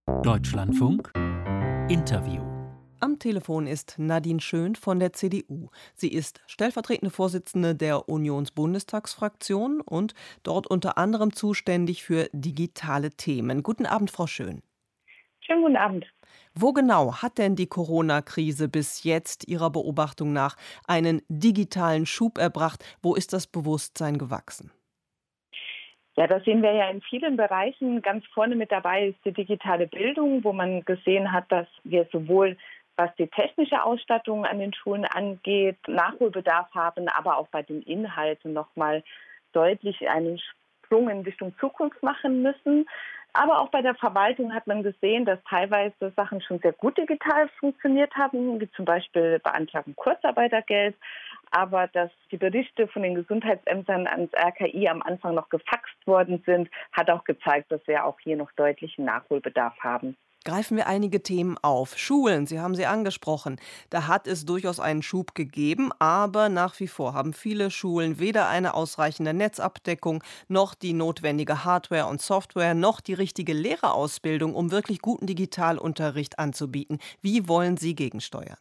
Deutschlandfunk Interview. Am Telefon ist Nadine Schön von der CDU. Sie ist stellvertretende Vorsitzende der Unionsbundestagsfraktion und dort unter anderem zuständig für digitale Themen. Guten Abend, Frau Schön. Schönen guten Abend. Wo genau hat denn die Corona-Krise bis jetzt Ihrer Beobachtung nach einen digitalen Schub erbracht? Wo ist das Bewusstsein gewachsen? Ja, da sehen wir ja in vielen Bereichen. Ganz vorne mit dabei ist die digitale Bildung, wo man gesehen hat, dass wir sowohl was die technische Ausstattung an den Schulen angeht, Nachholbedarf haben, aber auch bei den Inhalten nochmal deutlich einen Sprung in Richtung Zukunft machen müssen. Aber auch bei der Verwaltung hat man gesehen, dass teilweise Sachen schon sehr gut digital funktioniert haben, wie zum Beispiel Beantragung Kurzarbeitergeld. Aber dass die Berichte von den Gesundheitsämtern ans RKI am Anfang noch gefaxt worden sind, hat auch gezeigt, dass wir auch hier noch deutlichen Nachholbedarf haben. Greifen wir einige Themen auf. Schulen, Sie haben sie angesprochen. Da hat es durchaus einen Schub gegeben, aber nach wie vor haben viele Schulen weder eine ausreichende Netzabdeckung, noch die notwendige Hardware und Software, noch die richtige Lehrerausbildung, um wirklich guten Digitalunterricht anzubieten. Wie wollen Sie gegensteuern?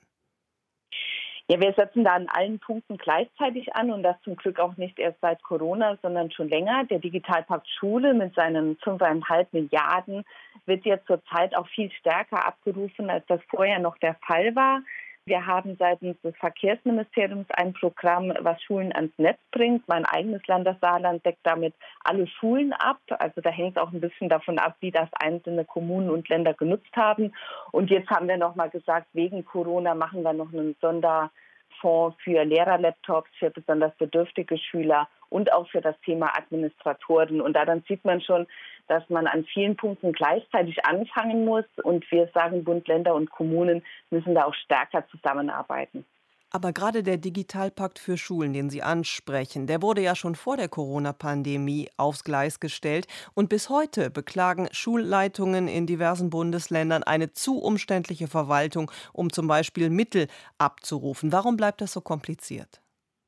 Ja, wir setzen da an allen Punkten gleichzeitig an und das zum Glück auch nicht erst seit Corona, sondern schon länger. Der Digitalpakt Schule mit seinen 5,5 Milliarden wird jetzt zurzeit auch viel stärker abgerufen, als das vorher noch der Fall war. Wir haben seitens des Verkehrsministeriums ein Programm, was Schulen ans Netz bringt. Mein eigenes Land, das Saarland, deckt damit alle Schulen ab. Also da hängt es auch ein bisschen davon ab, wie das einzelne Kommunen und Länder genutzt haben. Und jetzt haben wir nochmal gesagt, wegen Corona machen wir noch einen Sonderfonds für Lehrerlaptops, für besonders bedürftige Schüler und auch für das Thema Administratoren. Und daran sieht man schon, dass man an vielen Punkten gleichzeitig anfangen muss. Und wir sagen, Bund, Länder und Kommunen müssen da auch stärker zusammenarbeiten. Aber gerade der Digitalpakt für Schulen, den Sie ansprechen, der wurde ja schon vor der Corona-Pandemie aufs Gleis gestellt. Und bis heute beklagen Schulleitungen in diversen Bundesländern eine zu umständliche Verwaltung, um zum Beispiel Mittel abzurufen. Warum bleibt das so kompliziert?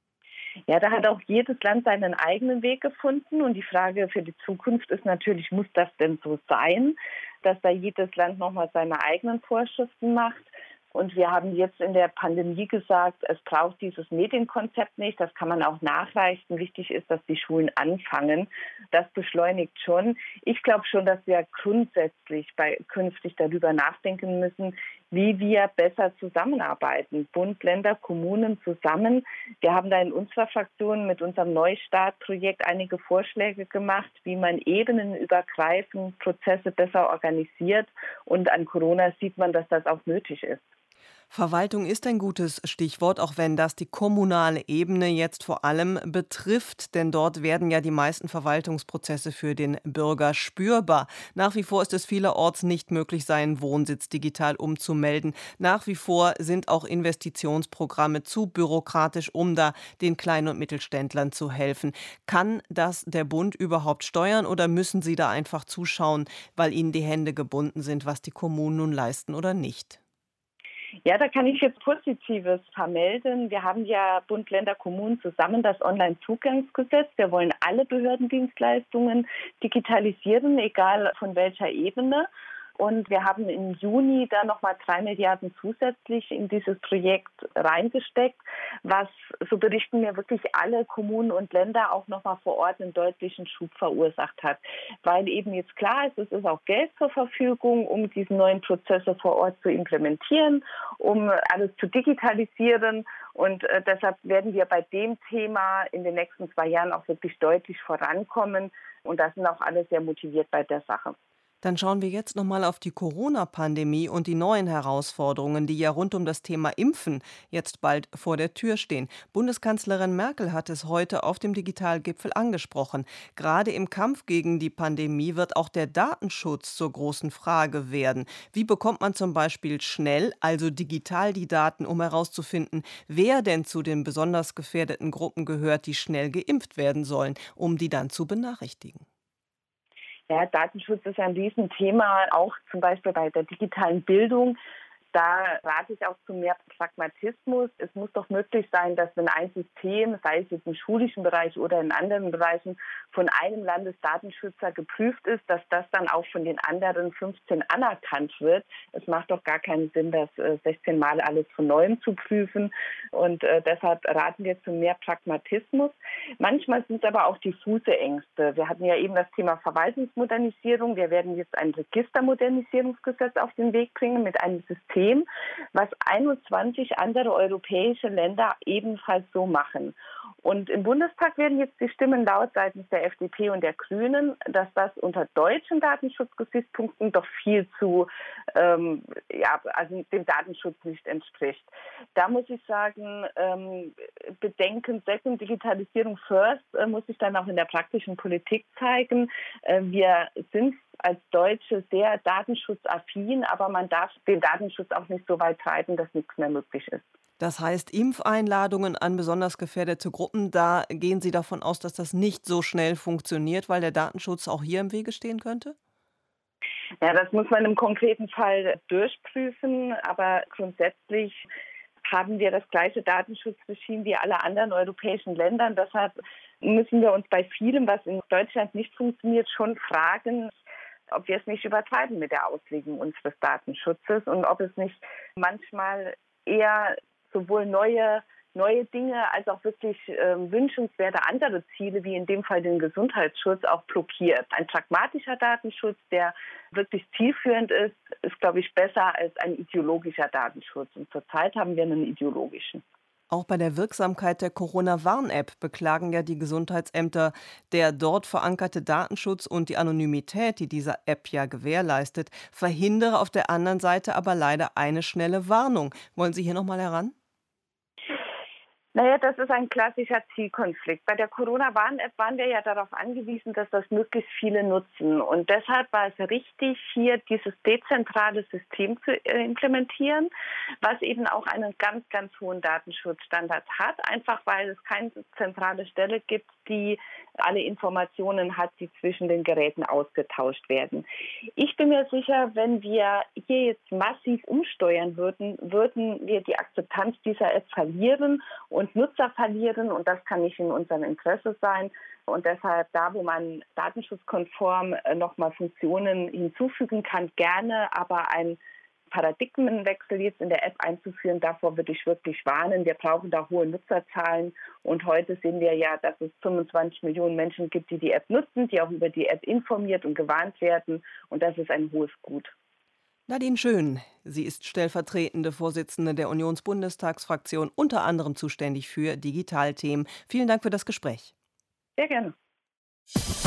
Ja, da hat auch jedes Land seinen eigenen Weg gefunden. Und die Frage für die Zukunft ist natürlich, muss das denn so sein, dass da jedes Land nochmal seine eigenen Vorschriften macht? Und wir haben jetzt in der Pandemie gesagt, es braucht dieses Medienkonzept nicht. Das kann man auch nachreichen. Wichtig ist, dass die Schulen anfangen. Das beschleunigt schon. Ich glaube schon, dass wir grundsätzlich künftig darüber nachdenken müssen, wie wir besser zusammenarbeiten. Bund, Länder, Kommunen zusammen. Wir haben da in unserer Fraktion mit unserem Neustart-Projekt einige Vorschläge gemacht, wie man ebenenübergreifend Prozesse besser organisiert. Und an Corona sieht man, dass das auch nötig ist. Verwaltung ist ein gutes Stichwort, auch wenn das die kommunale Ebene jetzt vor allem betrifft, denn dort werden ja die meisten Verwaltungsprozesse für den Bürger spürbar. Nach wie vor ist es vielerorts nicht möglich, seinen Wohnsitz digital umzumelden. Nach wie vor sind auch Investitionsprogramme zu bürokratisch, um da den Klein- und Mittelständlern zu helfen. Kann das der Bund überhaupt steuern oder müssen Sie da einfach zuschauen, weil Ihnen die Hände gebunden sind, was die Kommunen nun leisten oder nicht? Ja, da kann ich jetzt Positives vermelden. Wir haben ja Bund, Länder, Kommunen zusammen das Onlinezugangsgesetz. Wir wollen alle Behördendienstleistungen digitalisieren, egal von welcher Ebene. Und wir haben im Juni da nochmal 3 Milliarden zusätzlich in dieses Projekt reingesteckt, was, so berichten mir wirklich alle Kommunen und Länder, auch nochmal vor Ort einen deutlichen Schub verursacht hat. Weil eben jetzt klar ist, es ist auch Geld zur Verfügung, um diese neuen Prozesse vor Ort zu implementieren, um alles zu digitalisieren. Und deshalb werden wir bei dem Thema in den nächsten 2 Jahren auch wirklich deutlich vorankommen. Und da sind auch alle sehr motiviert bei der Sache. Dann schauen wir jetzt noch mal auf die Corona-Pandemie und die neuen Herausforderungen, die ja rund um das Thema Impfen jetzt bald vor der Tür stehen. Bundeskanzlerin Merkel hat es heute auf dem Digitalgipfel angesprochen. Gerade im Kampf gegen die Pandemie wird auch der Datenschutz zur großen Frage werden. Wie bekommt man zum Beispiel schnell, also digital die Daten, um herauszufinden, wer denn zu den besonders gefährdeten Gruppen gehört, die schnell geimpft werden sollen, um die dann zu benachrichtigen? Ja, Datenschutz ist ein Riesenthema, auch zum Beispiel bei der digitalen Bildung. Da rate ich auch zu mehr Pragmatismus. Es muss doch möglich sein, dass wenn ein System, sei es jetzt im schulischen Bereich oder in anderen Bereichen, von einem Landesdatenschützer geprüft ist, dass das dann auch von den anderen 15 anerkannt wird. Es macht doch gar keinen Sinn, das 16 Mal alles von Neuem zu prüfen. Und deshalb raten wir zu mehr Pragmatismus. Manchmal sind es aber auch diffuse Ängste. Wir hatten ja eben das Thema Verwaltungsmodernisierung. Wir werden jetzt ein Registermodernisierungsgesetz auf den Weg bringen mit einem System, was 21 andere europäische Länder ebenfalls so machen. Und im Bundestag werden jetzt die Stimmen laut seitens der FDP und der Grünen, dass das unter deutschen Datenschutzgesichtspunkten doch viel zu, also dem Datenschutz nicht entspricht. Da muss ich sagen, Bedenken Second, Digitalisierung First muss sich dann auch in der praktischen Politik zeigen. Wir sind als Deutsche sehr datenschutzaffin, aber man darf den Datenschutz auch nicht so weit treiben, dass nichts mehr möglich ist. Das heißt, Impfeinladungen an besonders gefährdete Gruppen, da gehen Sie davon aus, dass das nicht so schnell funktioniert, weil der Datenschutz auch hier im Wege stehen könnte? Ja, das muss man im konkreten Fall durchprüfen, aber grundsätzlich haben wir das gleiche Datenschutzregime wie alle anderen europäischen Länder. Deshalb müssen wir uns bei vielem, was in Deutschland nicht funktioniert, schon fragen, ob wir es nicht übertreiben mit der Auslegung unseres Datenschutzes und ob es nicht manchmal eher sowohl neue Dinge als auch wirklich wünschenswerte andere Ziele, wie in dem Fall den Gesundheitsschutz, auch blockiert. Ein pragmatischer Datenschutz, der wirklich zielführend ist, ist, glaube ich, besser als ein ideologischer Datenschutz. Und zurzeit haben wir einen ideologischen. Auch bei der Wirksamkeit der Corona-Warn-App beklagen ja die Gesundheitsämter, der dort verankerte Datenschutz und die Anonymität, die diese App ja gewährleistet, verhindere auf der anderen Seite aber leider eine schnelle Warnung. Wollen Sie hier noch mal heran? Naja, das ist ein klassischer Zielkonflikt. Bei der Corona-Warn-App waren wir ja darauf angewiesen, dass das möglichst viele nutzen. Und deshalb war es richtig, hier dieses dezentrale System zu implementieren, was eben auch einen ganz, ganz hohen Datenschutzstandard hat, einfach weil es keine zentrale Stelle gibt, die alle Informationen hat, die zwischen den Geräten ausgetauscht werden. Ich bin mir sicher, wenn wir hier jetzt massiv umsteuern würden wir die Akzeptanz dieser App verlieren und Nutzer verlieren, und das kann nicht in unserem Interesse sein. Und deshalb da, wo man datenschutzkonform nochmal Funktionen hinzufügen kann, gerne, aber ein Paradigmenwechsel jetzt in der App einzuführen, davor würde ich wirklich warnen. Wir brauchen da hohe Nutzerzahlen, und heute sehen wir ja, dass es 25 Millionen Menschen gibt, die die App nutzen, die auch über die App informiert und gewarnt werden, und das ist ein hohes Gut. Nadine Schön, sie ist stellvertretende Vorsitzende der Unionsbundestagsfraktion, unter anderem zuständig für Digitalthemen. Vielen Dank für das Gespräch. Sehr gerne.